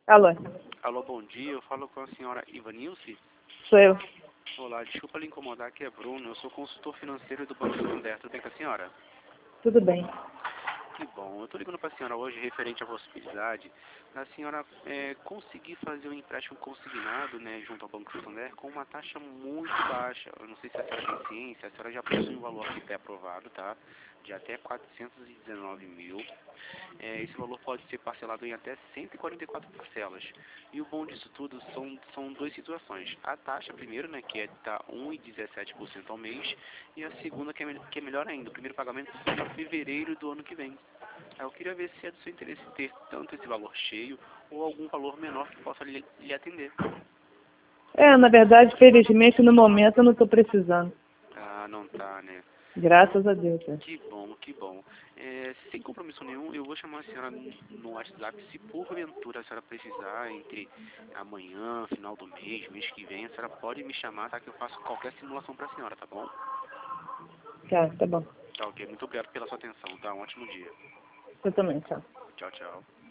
Alô, Alô, bom dia. Eu falo com a senhora Ivanilce. sou eu. Olá, desculpa lhe incomodar, aqui é Bruno. Eu sou consultor financeiro do Banco Santander. Tudo bem com a senhora? Tudo bem. Que bom. Eu estou ligando para a senhora hoje referente à possibilidade da senhora conseguir fazer um empréstimo consignado, né, junto ao Banco Santander com uma taxa muito baixa. Eu não sei se a senhora tem ciência, a senhora já possui um valor aqui pré-aprovado, tá? De até 419 mil. Esse valor pode ser parcelado em até 144 parcelas. E o bom disso tudo são duas situações. A taxa, primeiro, né, que está 1,17% ao mês, e a segunda, que é melhor ainda, o primeiro pagamento só para fevereiro do ano que vem. Eu queria ver se é do seu interesse ter tanto esse valor cheio ou algum valor menor que possa lhe atender. Na verdade, felizmente, no momento eu não estou precisando. Ah, não tá, né? Graças a Deus. Que bom, que bom. Sem compromisso nenhum, eu vou chamar a senhora no WhatsApp. Se porventura a senhora precisar, entre amanhã, final do mês que vem, a senhora pode me chamar, tá? Que eu faço qualquer simulação para a senhora, tá bom? Tá bom. Tá ok. Muito obrigado pela sua atenção, tá? Um ótimo dia. Eu também, tchau. Tchau, tchau.